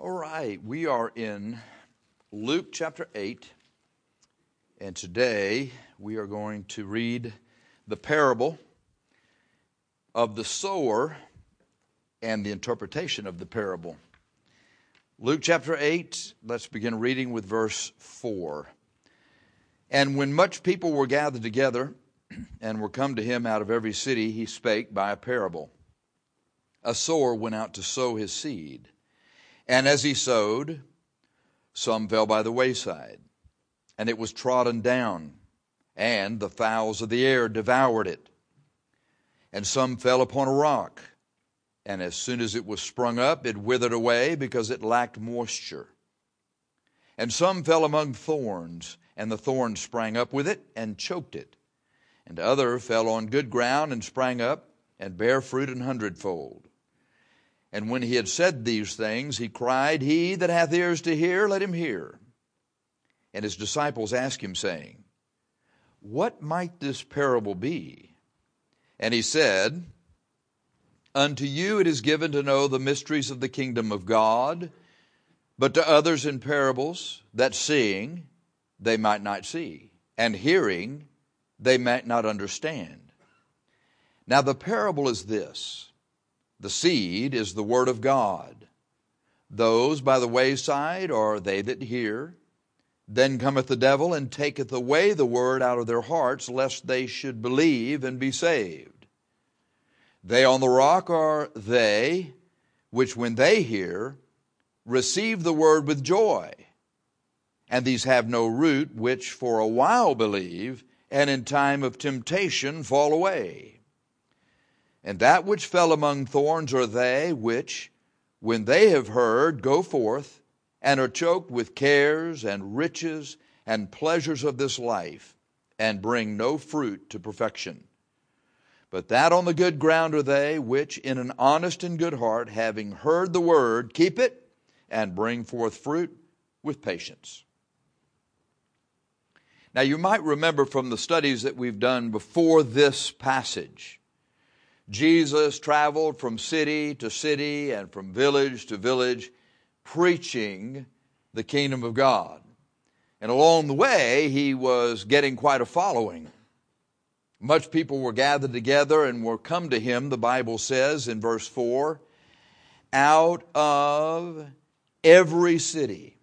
All right, we are in Luke chapter 8, and today we are going to read the parable of the sower and the interpretation of the parable. Luke chapter 8, let's begin reading with verse 4. And when much people were gathered together and were come to him out of every city, he spake by a parable. A sower went out to sow his seed. And as he sowed, some fell by the wayside, and it was trodden down, and the fowls of the air devoured it. And some fell upon a rock, and as soon as it was sprung up, it withered away, because it lacked moisture. And some fell among thorns, and the thorns sprang up with it, and choked it. And other fell on good ground, and sprang up, and bare fruit an hundredfold. And when he had said these things, he cried, He that hath ears to hear, let him hear. And his disciples asked him, saying, What might this parable be? And he said, Unto you it is given to know the mysteries of the kingdom of God, but to others in parables, that seeing they might not see, and hearing they might not understand. Now the parable is this. The seed is the word of God. Those by the wayside are they that hear. Then cometh the devil, and taketh away the word out of their hearts, lest they should believe and be saved. They on the rock are they, which when they hear, receive the word with joy. And these have no root, which for a while believe, and in time of temptation fall away. And that which fell among thorns are they which, when they have heard, go forth, and are choked with cares and riches and pleasures of this life, and bring no fruit to perfection. But that on the good ground are they which, in an honest and good heart, having heard the word, keep it, and bring forth fruit with patience. Now you might remember from the studies that we've done before this passage, Jesus traveled from city to city and from village to village, preaching the kingdom of God. And along the way, he was getting quite a following. Much people were gathered together and were come to him, the Bible says in verse 4, out of every city.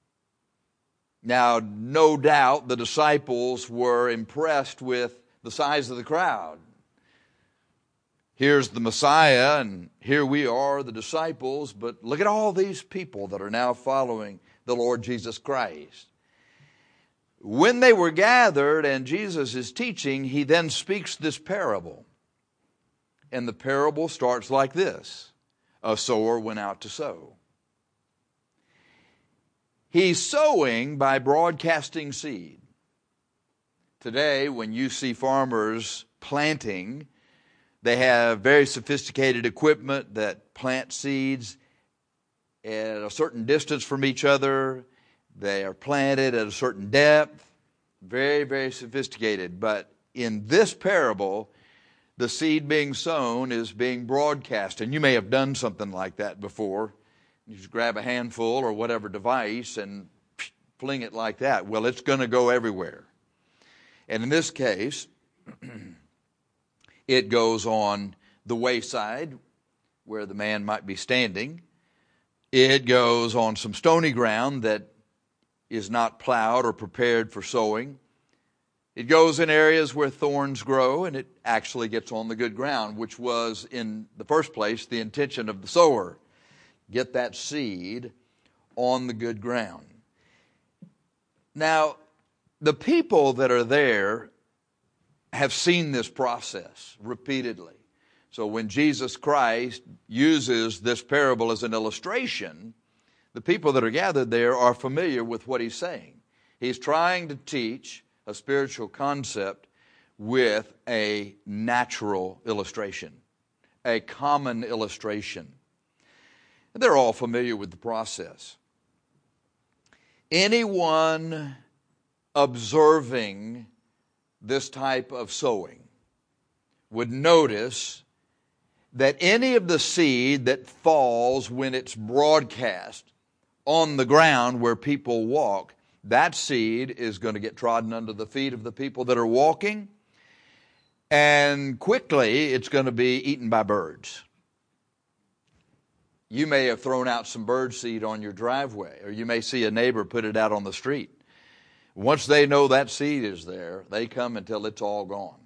Now, no doubt the disciples were impressed with the size of the crowd. Here's the Messiah, and here we are, the disciples, but look at all these people that are now following the Lord Jesus Christ. When they were gathered and Jesus is teaching, he then speaks this parable. And the parable starts like this. A sower went out to sow. He's sowing by broadcasting seed. Today, when you see farmers planting, they have very sophisticated equipment that plant seeds at a certain distance from each other. They are planted at a certain depth. Very, very sophisticated. But in this parable, the seed being sown is being broadcast. And you may have done something like that before. You just grab a handful or whatever device and fling it like that. Well, it's going to go everywhere. And in this case, it goes on the wayside where the man might be standing. It goes on some stony ground that is not plowed or prepared for sowing. It goes in areas where thorns grow, and it actually gets on the good ground, which was in the first place the intention of the sower. Get that seed on the good ground. Now, the people that are there have seen this process repeatedly. So when Jesus Christ uses this parable as an illustration, the people that are gathered there are familiar with what he's saying. He's trying to teach a spiritual concept with a natural illustration, a common illustration. They're all familiar with the process. Anyone observing this type of sowing would notice that any of the seed that falls when it's broadcast on the ground where people walk, that seed is going to get trodden under the feet of the people that are walking, and quickly it's going to be eaten by birds. You may have thrown out some bird seed on your driveway, or you may see a neighbor put it out on the street. Once they know that seed is there, they come until it's all gone.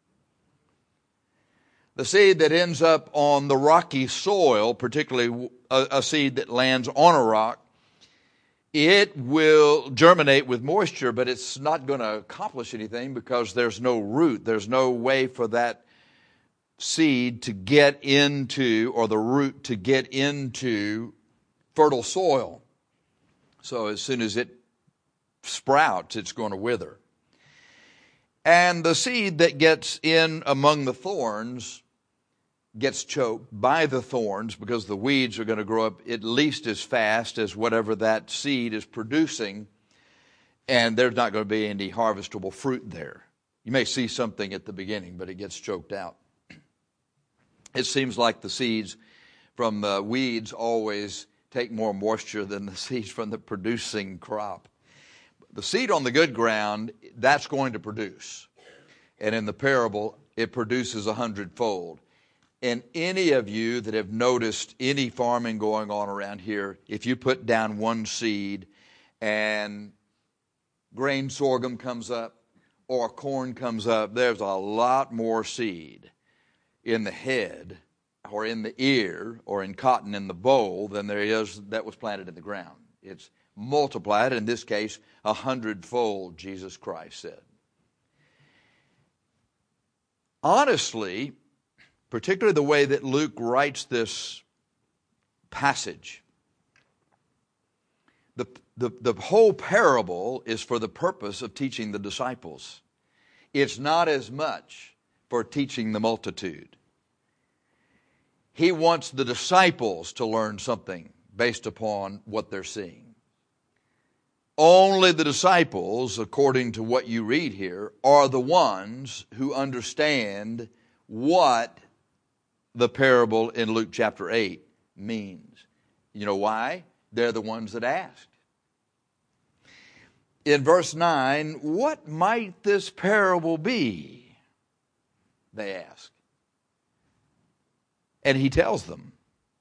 The seed that ends up on the rocky soil, particularly a seed that lands on a rock, it will germinate with moisture, but it's not going to accomplish anything because there's no root. There's no way for that seed to get into, or the root to get into fertile soil. So as soon as it sprouts, it's going to wither. And the seed that gets in among the thorns gets choked by the thorns, because the weeds are going to grow up at least as fast as whatever that seed is producing, and there's not going to be any harvestable fruit there. You may see something at the beginning, but it gets choked out. It seems like the seeds from the weeds always take more moisture than the seeds from the producing crop. The seed on the good ground, that's going to produce. And in the parable, it produces 100-fold. And any of you that have noticed any farming going on around here, if you put down one seed and grain sorghum comes up or corn comes up, there's a lot more seed in the head or in the ear or in cotton in the bowl than there is that was planted in the ground. It's multiplied, in this case, 100-fold, Jesus Christ said. Honestly, particularly the way that Luke writes this passage, the whole parable is for the purpose of teaching the disciples. It's not as much for teaching the multitude. He wants the disciples to learn something based upon what they're seeing. Only the disciples, according to what you read here, are the ones who understand what the parable in Luke chapter 8 means. You know why? They're the ones that asked. In verse 9, what might this parable be? They ask. And he tells them.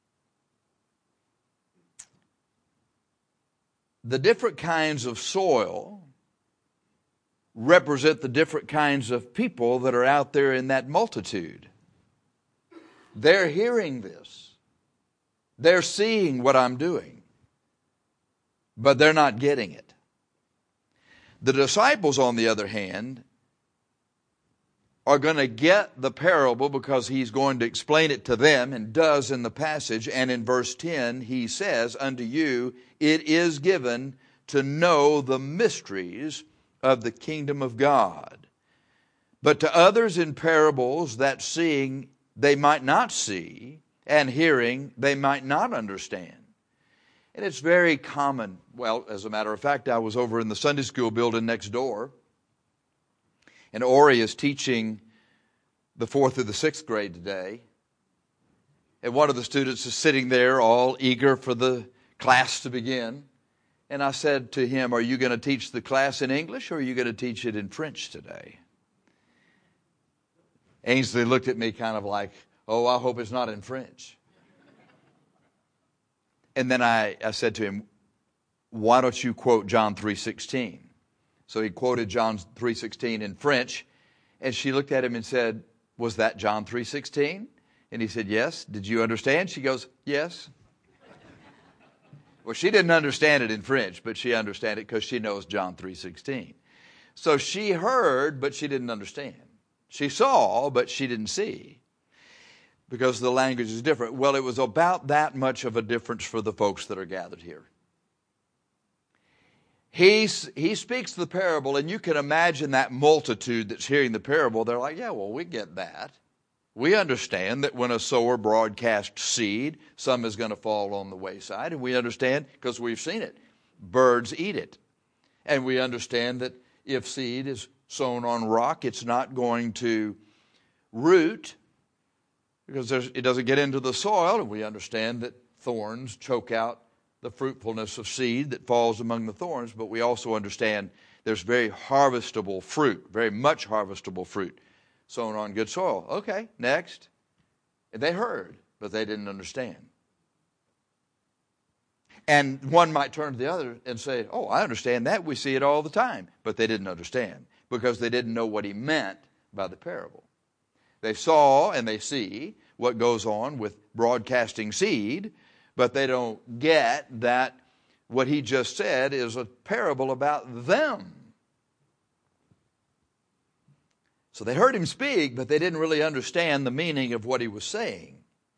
The different kinds of soil represent the different kinds of people that are out there in that multitude. They're hearing this. They're seeing what I'm doing. But they're not getting it. The disciples, on the other hand, are going to get the parable because he's going to explain it to them, and does in the passage. And in verse 10, he says, unto you it is given to know the mysteries of the kingdom of God. But to others in parables, that seeing they might not see, and hearing they might not understand. And it's very common. Well, as a matter of fact, I was over in the Sunday school building next door, and Ori is teaching the 4th through the 6th grade today. And one of the students is sitting there all eager for the class to begin. And I said to him, are you going to teach the class in English, or are you going to teach it in French today? Ainsley looked at me kind of like, oh, I hope it's not in French. And then I said to him, why don't you quote John 3:16? So he quoted John 3:16 in French, and she looked at him and said, was that John 3:16? And he said, yes. Did you understand? She goes, yes. Well, she didn't understand it in French, but she understood it because she knows John 3:16. So she heard, but she didn't understand. She saw, but she didn't see, because the language is different. Well, it was about that much of a difference for the folks that are gathered here. He speaks the parable, and you can imagine that multitude that's hearing the parable. They're like, yeah, well, we get that. We understand that when a sower broadcasts seed, some is going to fall on the wayside. And we understand, because we've seen it, birds eat it. And we understand that if seed is sown on rock, it's not going to root, because it doesn't get into the soil. And we understand that thorns choke out the fruitfulness of seed that falls among the thorns, but we also understand there's very harvestable fruit, very much harvestable fruit sown on good soil. Okay, next. They heard, but they didn't understand. And one might turn to the other and say, oh, I understand that. We see it all the time. But they didn't understand because they didn't know what he meant by the parable. They saw and they see what goes on with broadcasting seed, but they don't get that what he just said is a parable about them. So they heard him speak, but they didn't really understand the meaning of what he was saying.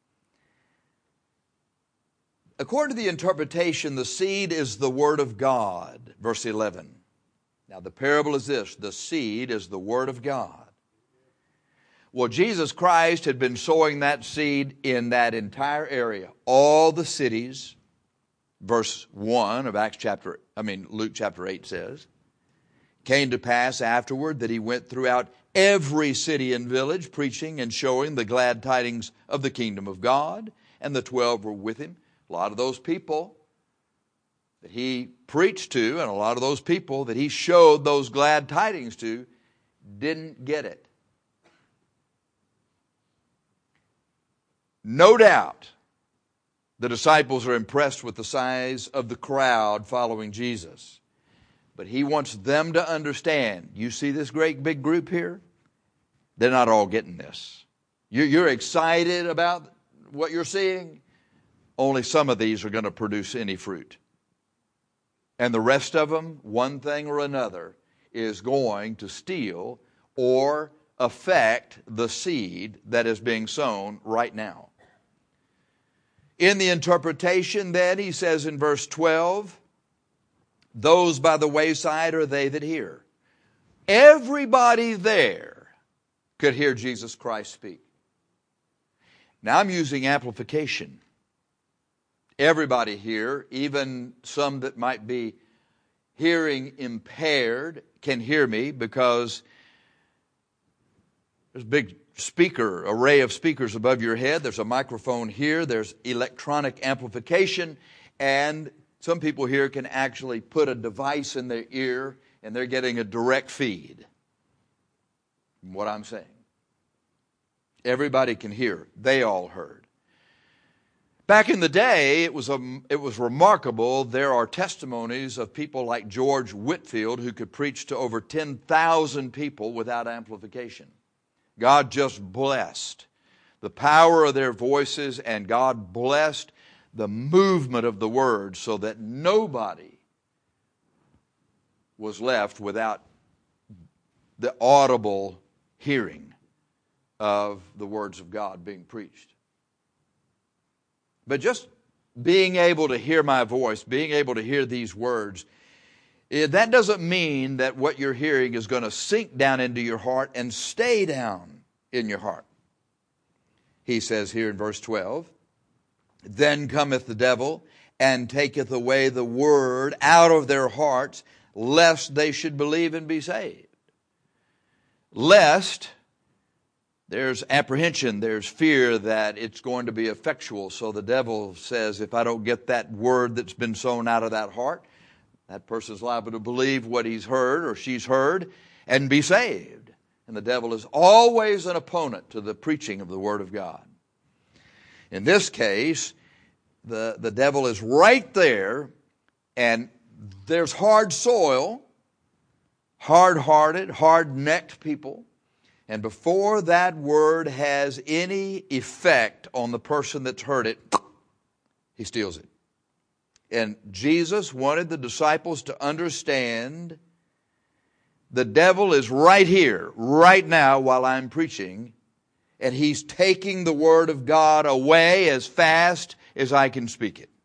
According to the interpretation, the seed is the Word of God, verse 11. Now the parable is this: the seed is the Word of God. Well, Jesus Christ had been sowing that seed in that entire area, all the cities. Verse 1 of Luke chapter 8 says, came to pass afterward that he went throughout every city and village, preaching and showing the glad tidings of the kingdom of God, and the 12 were with him. A lot of those people that he preached to and a lot of those people that he showed those glad tidings to didn't get it. No doubt the disciples are impressed with the size of the crowd following Jesus. But he wants them to understand, you see this great big group here? They're not all getting this. You're excited about what you're seeing? Only some of these are going to produce any fruit. And the rest of them, one thing or another, is going to steal or affect the seed that is being sown right now. In the interpretation then, he says in verse 12, those by the wayside are they that hear. Everybody there could hear Jesus Christ speak. Now I'm using amplification. Everybody here, even some that might be hearing impaired, can hear me because there's a big array of speakers above your head. There's a microphone here. There's electronic amplification. And some people here can actually put a device in their ear and they're getting a direct feed from what I'm saying. Everybody can hear. They all heard. Back in the day, it was remarkable. There are testimonies of people like George Whitefield who could preach to over 10,000 people without amplification. God just blessed the power of their voices, and God blessed the movement of the word so that nobody was left without the audible hearing of the words of God being preached. But just being able to hear my voice, being able to hear these words, that doesn't mean that what you're hearing is going to sink down into your heart and stay down in your heart. He says here in verse 12, then cometh the devil and taketh away the word out of their hearts, lest they should believe and be saved. Lest, there's apprehension, there's fear that it's going to be effectual. So the devil says, if I don't get that word that's been sown out of that heart, that person's liable to believe what he's heard or she's heard and be saved. And the devil is always an opponent to the preaching of the Word of God. In this case, the devil is right there, and there's hard soil, hard-hearted, hard-necked people. And before that word has any effect on the person that's heard it, he steals it. And Jesus wanted the disciples to understand the devil is right here, right now, while I'm preaching, and he's taking the Word of God away as fast as I can speak it.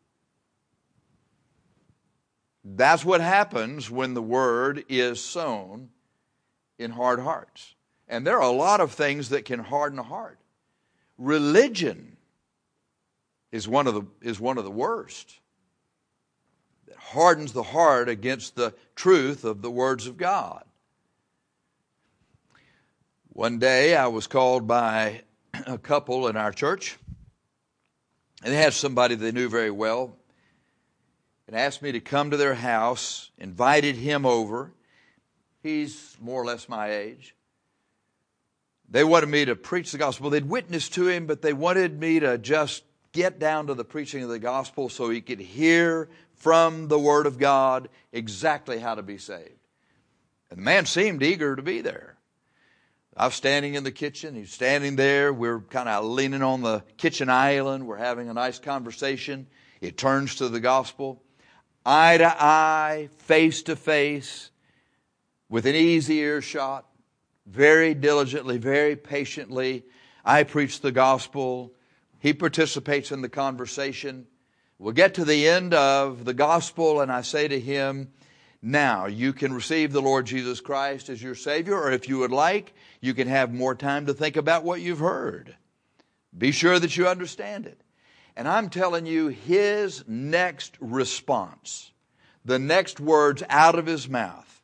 That's what happens when the Word is sown in hard hearts. And there are a lot of things that can harden a heart. Religion is one of the worst. It hardens the heart against the truth of the words of God. One day I was called by a couple in our church, and they had somebody they knew very well. and asked me to come to their house, invited him over. He's more or less my age. They wanted me to preach the gospel. They'd witnessed to him, but they wanted me to just get down to the preaching of the gospel so he could hear from the Word of God exactly how to be saved. And the man seemed eager to be there. I was standing in the kitchen. He's standing there. We're kind of leaning on the kitchen island. We're having a nice conversation. It turns to the gospel. Eye to eye, face to face, with an easy earshot, very diligently, very patiently. I preach the gospel. He participates in the conversation. We'll get to the end of the gospel, and I say to him, now, you can receive the Lord Jesus Christ as your Savior, or if you would like, you can have more time to think about what you've heard. Be sure that you understand it. And I'm telling you, his next response, the next words out of his mouth,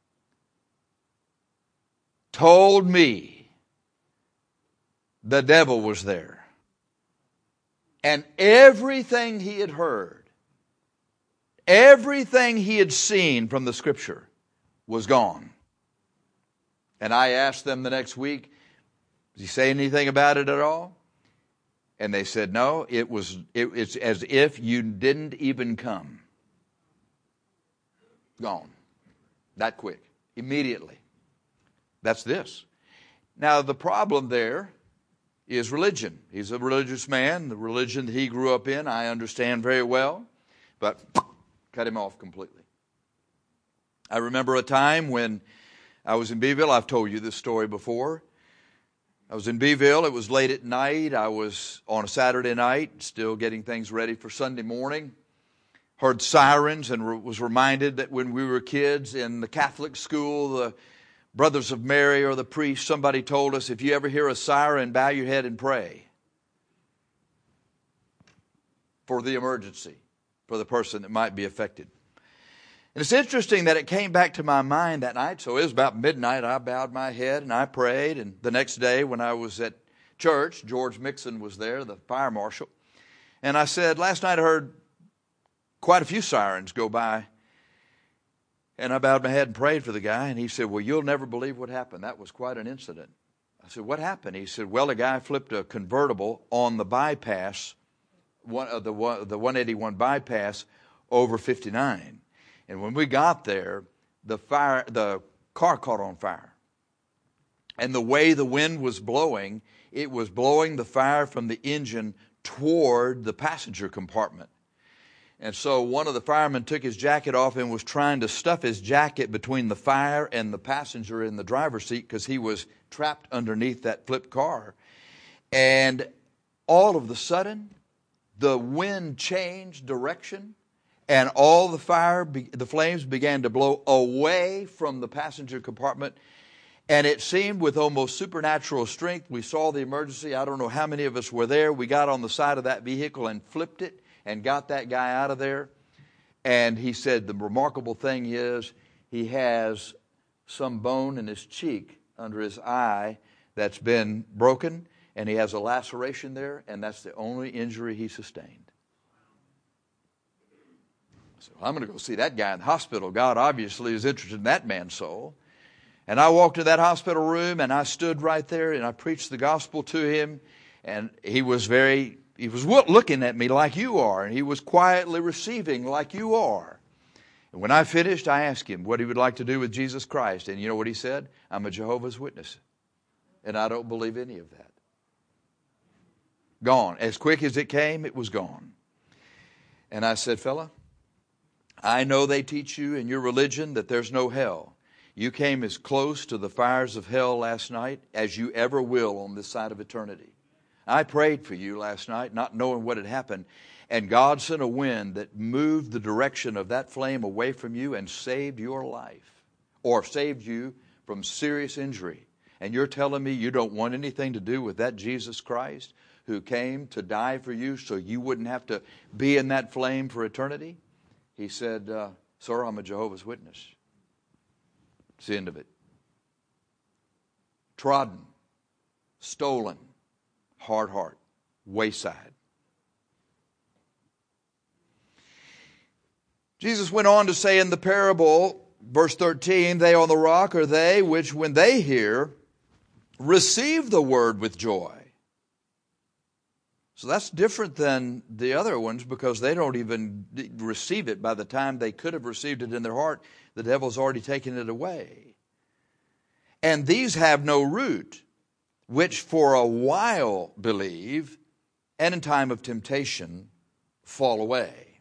told me the devil was there. And everything he had heard, everything he had seen from the Scripture was gone. And I asked them the next week, did he say anything about it at all? And they said, no, it's as if you didn't even come. Gone. That quick. Immediately. That's this. Now the problem there is religion. He's a religious man. The religion that he grew up in, I understand very well. But cut him off completely. I remember a time when I was in Beeville. I've told you this story before. I was in Beeville. It was late at night. I was on a Saturday night, still getting things ready for Sunday morning. Heard sirens and was reminded that when we were kids in the Catholic school, the Brothers of Mary or the priest, somebody told us, if you ever hear a siren, bow your head and pray for the emergency, for the person that might be affected. And it's interesting that it came back to my mind that night. So it was about midnight. I bowed my head and I prayed. And the next day when I was at church, George Mixon was there, the fire marshal. And I said, last night I heard quite a few sirens go by. And I bowed my head and prayed for the guy. And he said, well, you'll never believe what happened. That was quite an incident. I said, what happened? He said, well, a guy flipped a convertible on the bypass, the 181 bypass over 59. And when we got there, the car caught on fire. And the way the wind was blowing, it was blowing the fire from the engine toward the passenger compartment. And so one of the firemen took his jacket off and was trying to stuff his jacket between the fire and the passenger in the driver's seat because he was trapped underneath that flipped car. And all of a sudden, the wind changed direction. And all the flames began to blow away from the passenger compartment. And it seemed with almost supernatural strength, we saw the emergency. I don't know how many of us were there. We got on the side of that vehicle and flipped it and got that guy out of there. And he said the remarkable thing is he has some bone in his cheek under his eye that's been broken. And he has a laceration there. And that's the only injury he sustained. So I'm going to go see that guy in the hospital. God obviously is interested in that man's soul. And I walked to that hospital room and I stood right there and I preached the gospel to him. And he was looking at me like you are. And he was quietly receiving like you are. And when I finished, I asked him what he would like to do with Jesus Christ. And you know what he said? I'm a Jehovah's Witness. And I don't believe any of that. Gone. As quick as it came, it was gone. And I said, fella, I know they teach you in your religion that there's no hell. You came as close to the fires of hell last night as you ever will on this side of eternity. I prayed for you last night, not knowing what had happened, and God sent a wind that moved the direction of that flame away from you and saved your life, or saved you from serious injury. And you're telling me you don't want anything to do with that Jesus Christ who came to die for you so you wouldn't have to be in that flame for eternity? He said, sir, I'm a Jehovah's Witness. It's the end of it. Trodden, stolen, hard heart, wayside. Jesus went on to say in the parable, verse 13, they on the rock are they which when they hear, receive the word with joy. So that's different than the other ones because they don't even receive it. By the time they could have received it in their heart, the devil's already taken it away. And these have no root, which for a while believe, and in time of temptation fall away.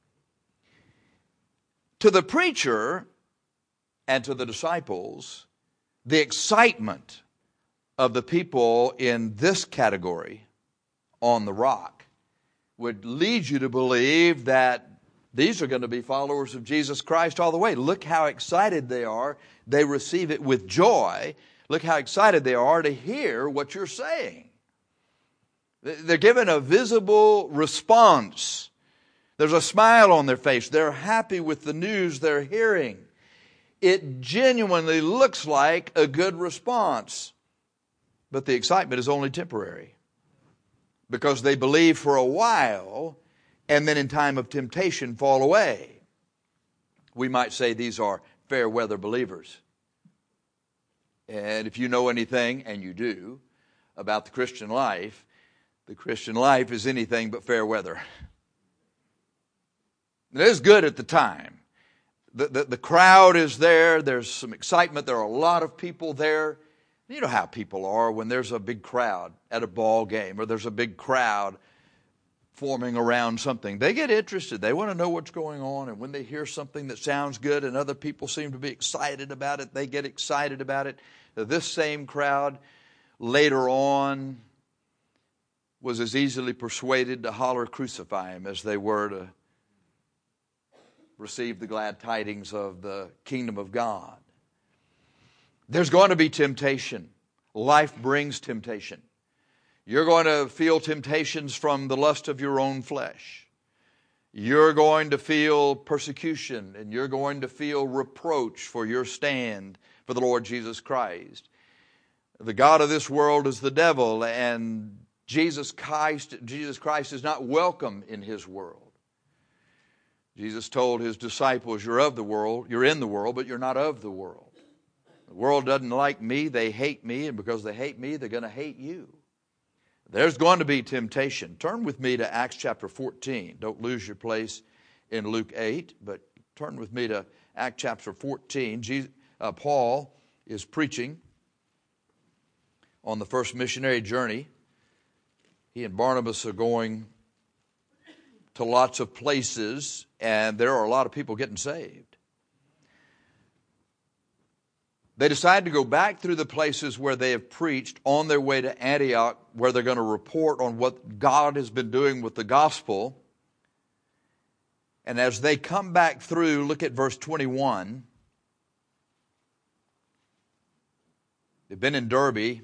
To the preacher and to the disciples, the excitement of the people in this category on the rock would lead you to believe that these are going to be followers of Jesus Christ all the way. Look how excited they are. They receive it with joy. Look how excited they are to hear what you're saying. They're given a visible response. There's a smile on their face. They're happy with the news they're hearing. It genuinely looks like a good response. But the excitement is only temporary. Because they believe for a while and then in time of temptation fall away. We might say these are fair weather believers. And if you know anything, and you do, about the Christian life is anything but fair weather. It is good at the time. The crowd is there. There's some excitement. There are a lot of people there. You know how people are when there's a big crowd at a ball game or there's a big crowd forming around something. They get interested. They want to know what's going on. And when they hear something that sounds good and other people seem to be excited about it, they get excited about it. This same crowd later on was as easily persuaded to holler crucify him as they were to receive the glad tidings of the kingdom of God. There's going to be temptation. Life brings temptation. You're going to feel temptations from the lust of your own flesh. You're going to feel persecution, and you're going to feel reproach for your stand for the Lord Jesus Christ. The God of this world is the devil, and Jesus Christ is not welcome in his world. Jesus told his disciples, you're in the world, but you're not of the world. The world doesn't like me, they hate me, and because they hate me, they're going to hate you. There's going to be temptation. Turn with me to Acts chapter 14. Don't lose your place in Luke 8, but turn with me to Acts chapter 14. Paul is preaching on the first missionary journey. He and Barnabas are going to lots of places, and there are a lot of people getting saved. They decide to go back through the places where they have preached on their way to Antioch, where they're going to report on what God has been doing with the gospel. And as they come back through, look at verse 21. They've been in Derbe.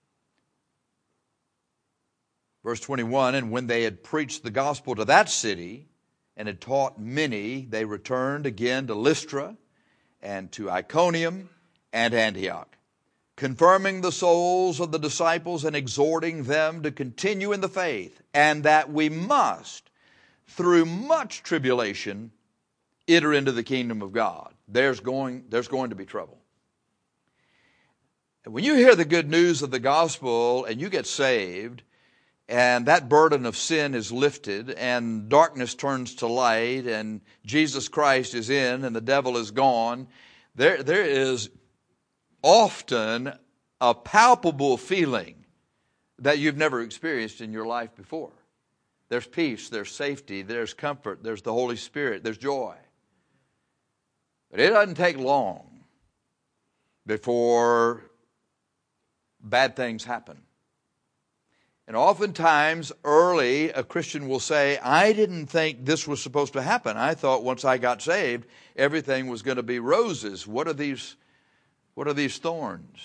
Verse 21, and when they had preached the gospel to that city and had taught many, they returned again to Lystra and to Iconium and Antioch, confirming the souls of the disciples and exhorting them to continue in the faith, and that we must, through much tribulation, enter into the kingdom of God. There's going to be trouble. And when you hear the good news of the gospel and you get saved, and that burden of sin is lifted, and darkness turns to light, and Jesus Christ is in, and the devil is gone, there is often a palpable feeling that you've never experienced in your life before. There's peace, there's safety, there's comfort, there's the Holy Spirit, there's joy. But it doesn't take long before bad things happen. And oftentimes, early, a Christian will say, I didn't think this was supposed to happen. I thought once I got saved, everything was going to be roses. What are these thorns?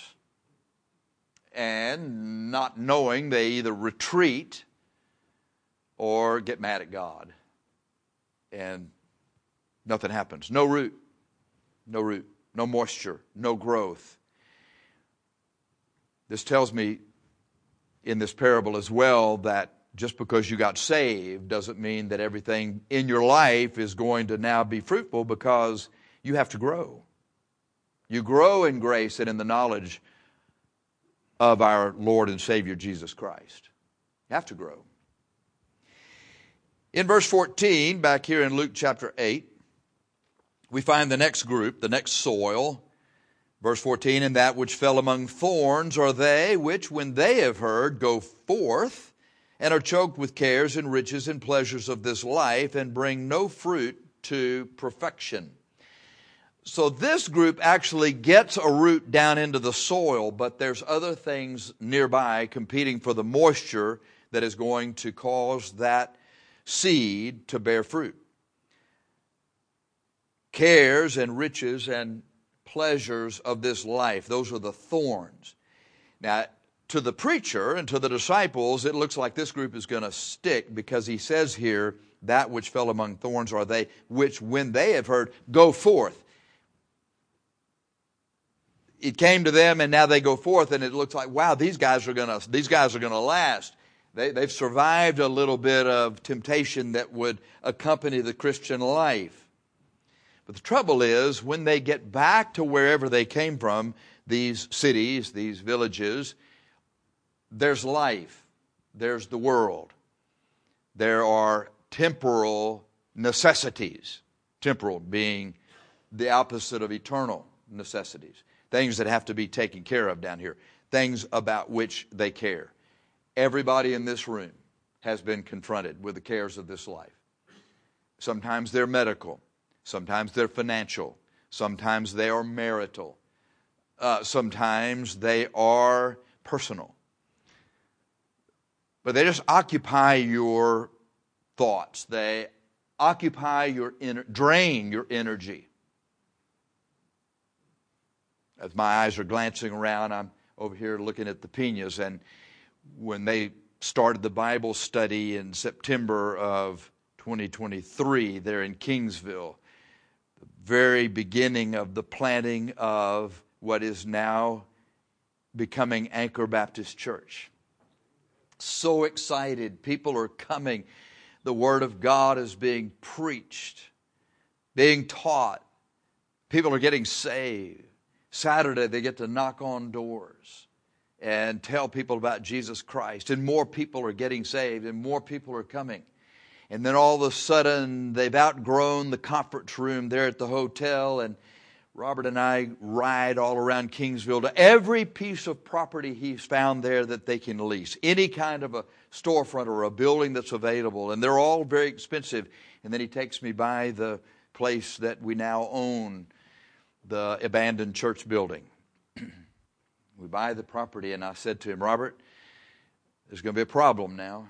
And not knowing, they either retreat or get mad at God. And nothing happens. No root, no moisture, no growth. This tells me in this parable as well that just because you got saved doesn't mean that everything in your life is going to now be fruitful, because you have to grow. You grow in grace and in the knowledge of our Lord and Savior Jesus Christ. You have to grow. In verse 14, back here in Luke chapter 8, we find the next group, the next soil. Verse 14, and that which fell among thorns are they which, when they have heard, go forth and are choked with cares and riches and pleasures of this life, and bring no fruit to perfection. So this group actually gets a root down into the soil, but there's other things nearby competing for the moisture that is going to cause that seed to bear fruit. Cares and riches and pleasures of this life, those are the thorns. Now, to the preacher and to the disciples, it looks like this group is going to stick, because he says here, that which fell among thorns are they which, when they have heard, go forth. It came to them, and now they go forth, and it looks like, wow, these guys are going to last. They've survived a little bit of temptation that would accompany the Christian life. But the trouble is, when they get back to wherever they came from, these cities, these villages, there's life. There's the world. There are temporal necessities. Temporal being the opposite of eternal necessities. Things that have to be taken care of down here. Things about which they care. Everybody in this room has been confronted with the cares of this life. Sometimes they're medical. Sometimes they're financial. Sometimes they are marital. Sometimes they are personal. But they just occupy your thoughts. They occupy drain your energy. As my eyes are glancing around, I'm over here looking at the Pinas, and when they started the Bible study in September of 2023 there in Kingsville, the very beginning of the planting of what is now becoming Anchor Baptist Church. So excited. People are coming. The Word of God is being preached, being taught. People are getting saved. Saturday, they get to knock on doors and tell people about Jesus Christ. And more people are getting saved, and more people are coming. And then all of a sudden, they've outgrown the conference room there at the hotel, and Robert and I ride all around Kingsville to every piece of property he's found there that they can lease. Any kind of a storefront or a building that's available, and they're all very expensive. And then he takes me by the place that we now own, the abandoned church building. We buy the property, and I said to him, Robert, there's going to be a problem now.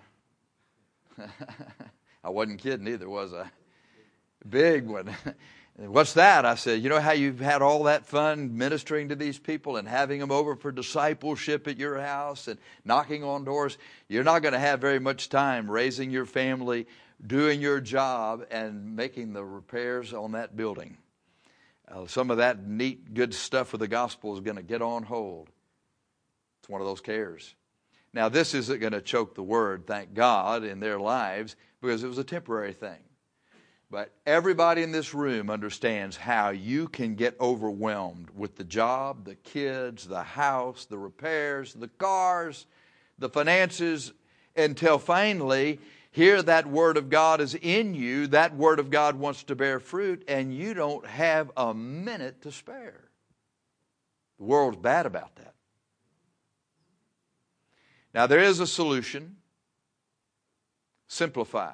I wasn't kidding either, was I? Big one. What's that? I said, you know how you've had all that fun ministering to these people and having them over for discipleship at your house and knocking on doors? You're not going to have very much time raising your family, doing your job, and making the repairs on that building. Some of that neat, good stuff of the gospel is going to get on hold. It's one of those cares. Now, this isn't going to choke the word, thank God, in their lives, because it was a temporary thing. But everybody in this room understands how you can get overwhelmed with the job, the kids, the house, the repairs, the cars, the finances, until finally, here that Word of God is in you, that Word of God wants to bear fruit, and you don't have a minute to spare. The world's bad about that. Now, there is a solution. Simplify.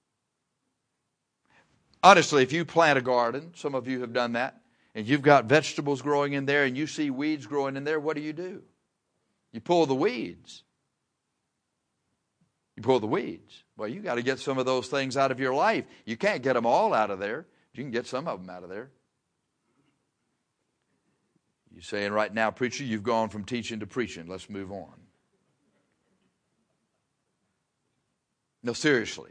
Honestly, if you plant a garden, some of you have done that, and you've got vegetables growing in there and you see weeds growing in there, what do? You pull the weeds. You pull the weeds. Well, you got to get some of those things out of your life. You can't get them all out of there. You can get some of them out of there. You're saying right now, preacher, you've gone from teaching to preaching. Let's move on. No, seriously.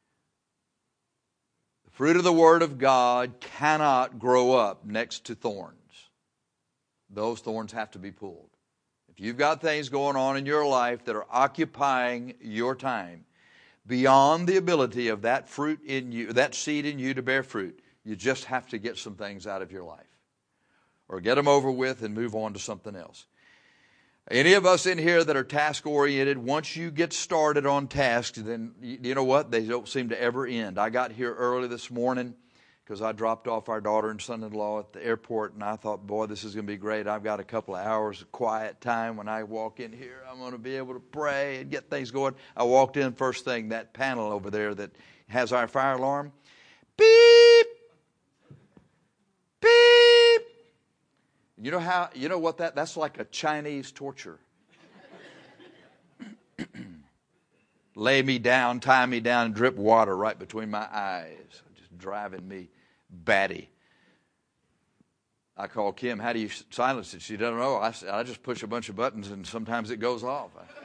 The fruit of the Word of God cannot grow up next to thorns. Those thorns have to be pulled. If you've got things going on in your life that are occupying your time, beyond the ability of that fruit in you, that seed in you to bear fruit. You just have to get some things out of your life, or get them over with and move on to something else. Any of us in here that are task-oriented, once you get started on tasks, then you know what? They don't seem to ever end. I got here early this morning because I dropped off our daughter and son-in-law at the airport, and I thought, boy, this is going to be great. I've got a couple of hours of quiet time. When I walk in here, I'm going to be able to pray and get things going. I walked in, first thing, that panel over there that has our fire alarm, beep, beep. You know what that's like a Chinese torture. Lay me down, tie me down, and drip water right between my eyes. Just driving me batty. I call Kim, how do you silence it? She doesn't know. I just push a bunch of buttons and sometimes it goes off.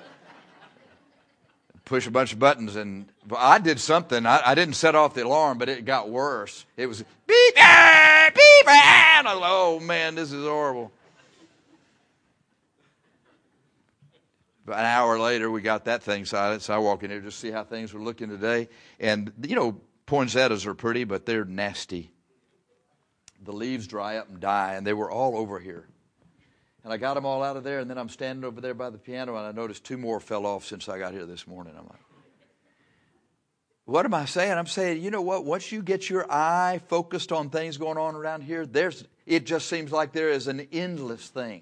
Push a bunch of buttons and I did something. I didn't set off the alarm, but it got worse. It was beep, beep, and I was like, oh man, this is horrible. But an hour later, we got that thing silenced. So I walk in here just to see how things were looking today. And, poinsettias are pretty, but they're nasty. The leaves dry up and die, and they were all over here. And I got them all out of there, and then I'm standing over there by the piano, and I noticed 2 more fell off since I got here this morning. I'm like, what am I saying? I'm saying, you know what? Once you get your eye focused on things going on around here, it just seems like there is an endless thing.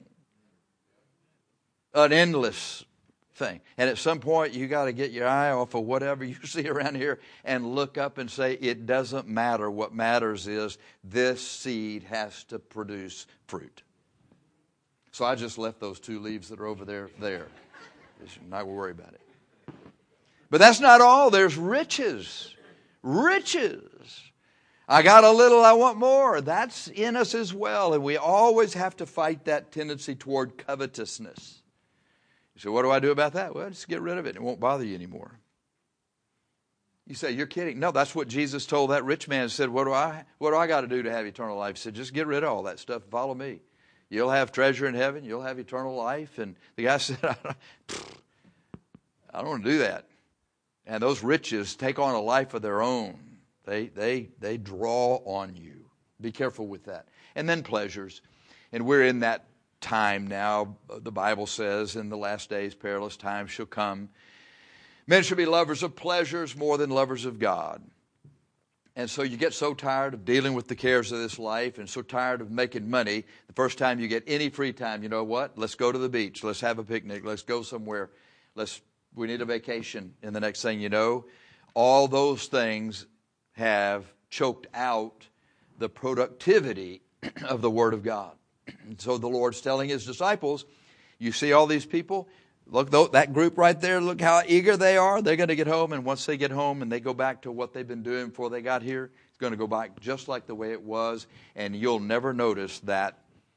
An endless thing. And at some point, you got to get your eye off of whatever you see around here and look up and say, it doesn't matter. What matters is this seed has to produce fruit. So I just left those 2 leaves that are over there. Just not worry about it. But that's not all. There's riches. Riches. I got a little, I want more. That's in us as well. And we always have to fight that tendency toward covetousness. You say, what do I do about that? Well, just get rid of it. It won't bother you anymore. You say, you're kidding. No, that's what Jesus told that rich man. He said, what do I got to do to have eternal life? He said, just get rid of all that stuff and follow me. You'll have treasure in heaven. You'll have eternal life. And the guy said, I don't want to do that. And those riches take on a life of their own. They draw on you. Be careful with that. And then pleasures. And we're in that time now. The Bible says in the last days perilous times shall come. Men shall be lovers of pleasures more than lovers of God. And so you get so tired of dealing with the cares of this life and so tired of making money. The first time you get any free time, you know what? Let's go to the beach. Let's have a picnic. Let's go somewhere. We need a vacation. And the next thing you know, all those things have choked out the productivity of the Word of God. And so the Lord's telling His disciples, you see all these people? Look, that group right there, look how eager they are. They're going to get home, and once they get home and they go back to what they've been doing before they got here, it's going to go back just like the way it was, and you'll never notice that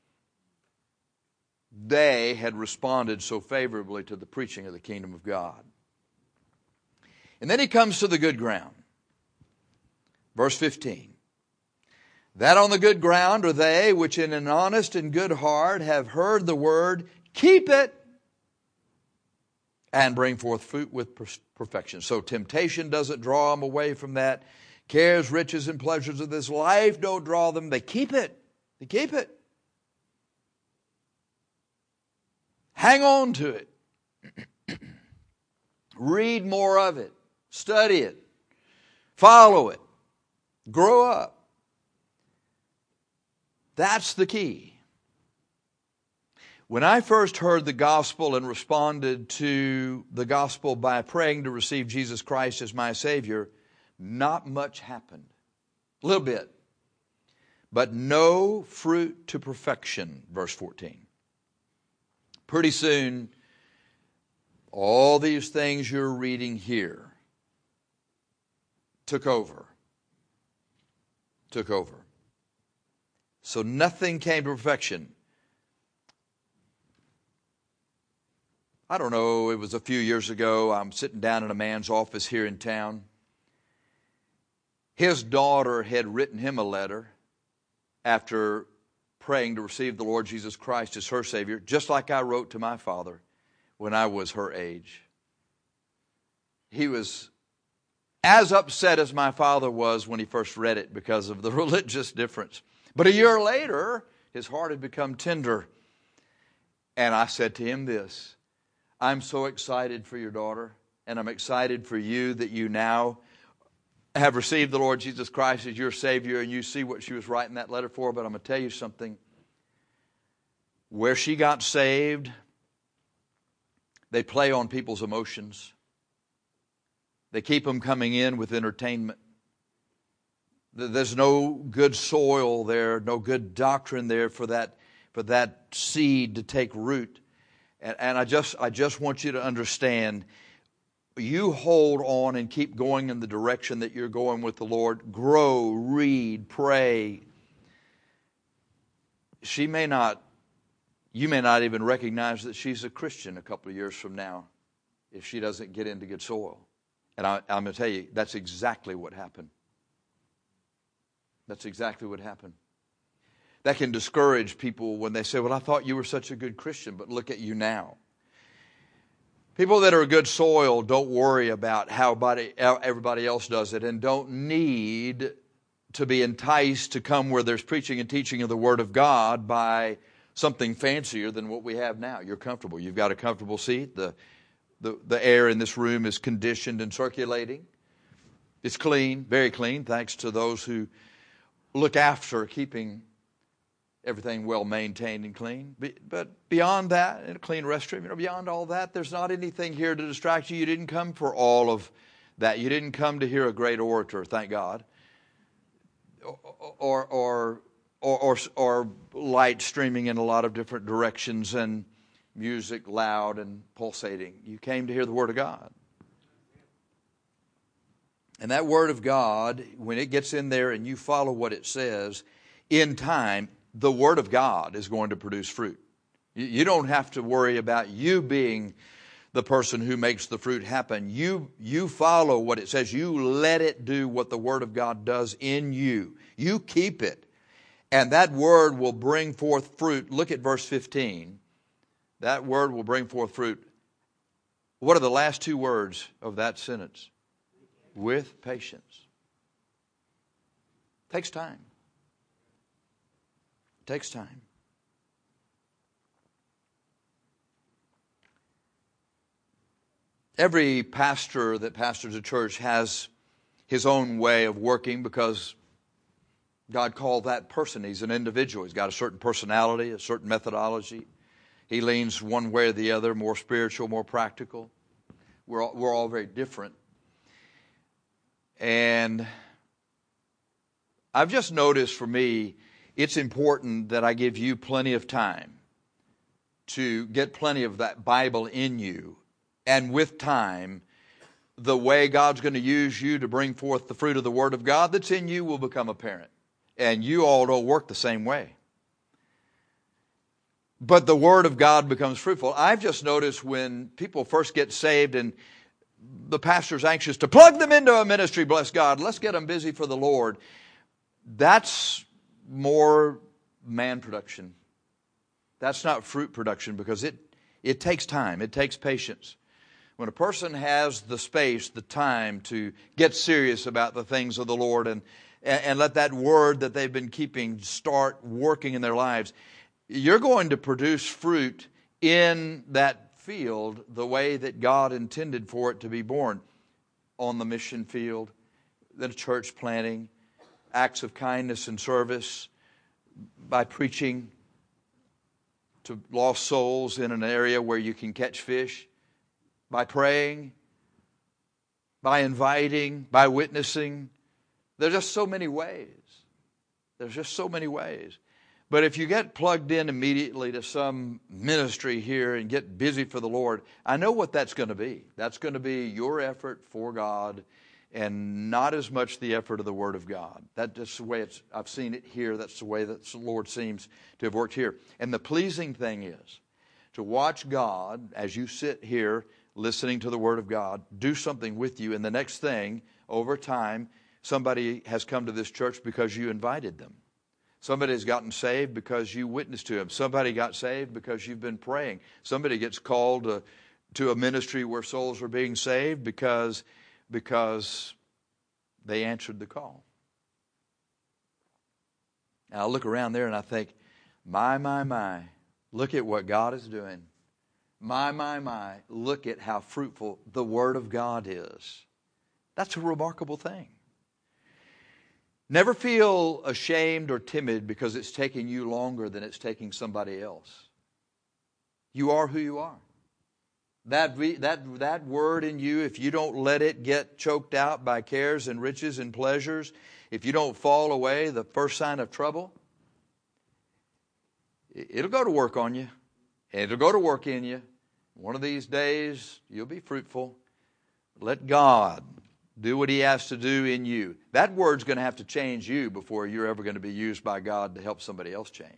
they had responded so favorably to the preaching of the kingdom of God. And then He comes to the good ground. Verse 15. That on the good ground are they which in an honest and good heart have heard the word, keep it, and bring forth fruit with perfection. So temptation doesn't draw them away from that. Cares, riches, and pleasures of this life don't draw them. They keep it. They keep it. Hang on to it. Read more of it. Study it. Follow it. Grow up. That's the key. When I first heard the gospel and responded to the gospel by praying to receive Jesus Christ as my Savior, not much happened. A little bit. But no fruit to perfection, verse 14. Pretty soon, all these things you're reading here took over. Took over. So nothing came to perfection. I don't know, it was a few years ago. I'm sitting down in a man's office here in town. His daughter had written him a letter after praying to receive the Lord Jesus Christ as her Savior, just like I wrote to my father when I was her age. He was as upset as my father was when he first read it because of the religious difference. But a year later, his heart had become tender. And I said to him this, I'm so excited for your daughter, and I'm excited for you that you now have received the Lord Jesus Christ as your Savior, and you see what she was writing that letter for. But I'm going to tell you something. Where she got saved, they play on people's emotions. They keep them coming in with entertainment. There's no good soil there, no good doctrine there for that seed to take root. And I just want you to understand, you hold on and keep going in the direction that you're going with the Lord. Grow, read, pray. You may not even recognize that she's a Christian a couple of years from now if she doesn't get into good soil. And I'm going to tell you, that's exactly what happened. That's exactly what happened. That can discourage people when they say, well, I thought you were such a good Christian, but look at you now. People that are good soil don't worry about how everybody else does it, and don't need to be enticed to come where there's preaching and teaching of the Word of God by something fancier than what we have now. You're comfortable. You've got a comfortable seat. The air in this room is conditioned and circulating. It's clean, very clean, thanks to those who look after keeping everything well maintained and clean. But beyond that, in a clean restroom, beyond all that, there's not anything here to distract you. You didn't come for all of that. You didn't come to hear a great orator, thank God, or light streaming in a lot of different directions and music loud and pulsating. You came to hear the Word of God. And that Word of God, when it gets in there and you follow what it says, in time, the Word of God is going to produce fruit. You don't have to worry about you being the person who makes the fruit happen. You follow what it says. You let it do what the Word of God does in you. You keep it. And that Word will bring forth fruit. Look at verse 15. That Word will bring forth fruit. What are the last two words of that sentence? With patience. Takes time. Takes time. Every pastor that pastors a church has his own way of working because God called that person. He's an individual. He's got a certain personality, a certain methodology. He leans one way or the other, more spiritual, more practical. We're all very different. And I've just noticed for me, it's important that I give you plenty of time to get plenty of that Bible in you. And with time, the way God's going to use you to bring forth the fruit of the Word of God that's in you will become apparent. And you all don't work the same way. But the Word of God becomes fruitful. I've just noticed when people first get saved and the pastor's anxious to plug them into a ministry, bless God, let's get them busy for the Lord. That's more man production. That's not fruit production because it takes time. It takes patience. When a person has the space, the time to get serious about the things of the Lord and let that Word that they've been keeping start working in their lives, you're going to produce fruit in that field the way that God intended for it to be born. On the mission field, the church planting, acts of kindness and service, by preaching to lost souls in an area where you can catch fish, by praying, by inviting, by witnessing. There's just so many ways. There's just so many ways. But if you get plugged in immediately to some ministry here and get busy for the Lord, I know what that's going to be. That's going to be your effort for God and not as much the effort of the Word of God. That's the way I've seen it here. That's the way that the Lord seems to have worked here. And the pleasing thing is to watch God, as you sit here listening to the Word of God, do something with you. And the next thing, over time, somebody has come to this church because you invited them. Somebody has gotten saved because you witnessed to him. Somebody got saved because you've been praying. Somebody gets called to a ministry where souls are being saved because They answered the call. And I look around there and I think, my, look at what God is doing. My, look at how fruitful the Word of God is. That's a remarkable thing. Never feel ashamed or timid because it's taking you longer than it's taking somebody else. You are who you are. That word in you, if you don't let it get choked out by cares and riches and pleasures, if you don't fall away, the first sign of trouble, it'll go to work on you. It'll go to work in you. One of these days, you'll be fruitful. Let God do what He has to do in you. That word's going to have to change you before you're ever going to be used by God to help somebody else change.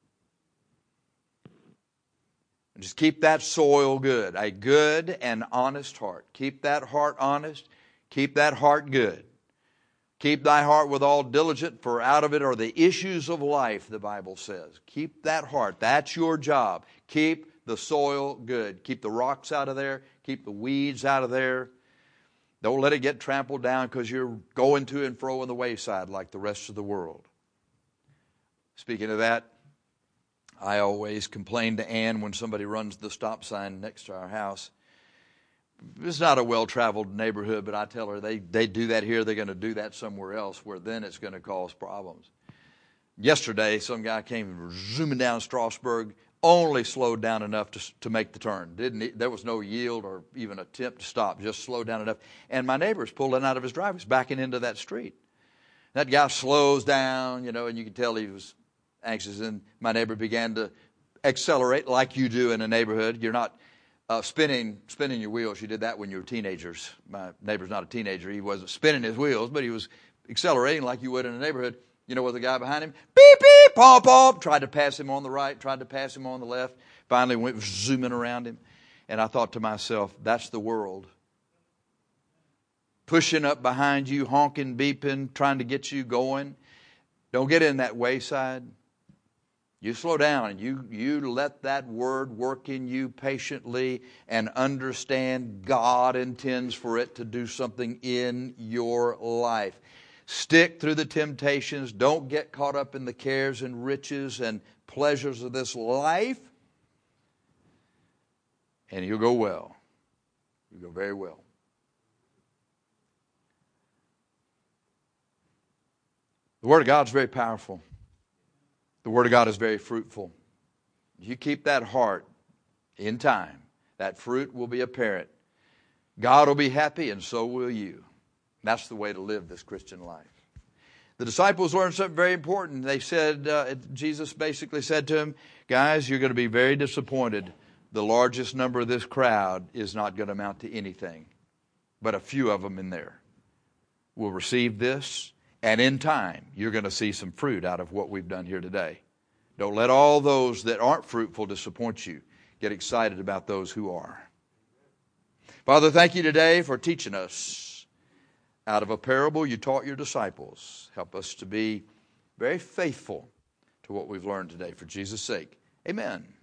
And just keep that soil good, a good and honest heart. Keep that heart honest. Keep that heart good. Keep thy heart with all diligence, for out of it are the issues of life, the Bible says. Keep that heart. That's your job. Keep the soil good. Keep the rocks out of there. Keep the weeds out of there. Don't let it get trampled down because you're going to and fro on the wayside like the rest of the world. Speaking of that, I always complain to Ann when somebody runs the stop sign next to our house. It's not a well-traveled neighborhood, but I tell her they do that here, they're going to do that somewhere else where then it's going to cause problems. Yesterday, some guy came zooming down Strasburg, only slowed down enough to make the turn. There was no yield or even attempt to stop, just slowed down enough. And my neighbor's pulling out of his driveway, backing into that street. That guy slows down, and you can tell he was anxious. And my neighbor began to accelerate like you do in a neighborhood. You're not spinning your wheels. You did that when you were teenagers. My neighbor's not a teenager. He wasn't spinning his wheels, but he was accelerating like you would in a neighborhood. You know what the guy behind him? Beep, beep, pom, pom. Tried to pass him on the right, tried to pass him on the left. Finally went zooming around him. And I thought to myself, that's the world. Pushing up behind you, honking, beeping, trying to get you going. Don't get in that wayside. You slow down and you let that word work in you patiently and understand God intends for it to do something in your life. Stick through the temptations. Don't get caught up in the cares and riches and pleasures of this life. And you'll go well. You'll go very well. The Word of God is very powerful. The Word of God is very fruitful. If you keep that heart in time, that fruit will be apparent. God will be happy and so will you. That's the way to live this Christian life. The disciples learned something very important. They said, Jesus basically said to them, guys, you're going to be very disappointed. The largest number of this crowd is not going to amount to anything. But a few of them in there will receive this. And in time, you're going to see some fruit out of what we've done here today. Don't let all those that aren't fruitful disappoint you. Get excited about those who are. Father, thank you today for teaching us. Out of a parable you taught your disciples. Help us to be very faithful to what we've learned today for Jesus' sake. Amen.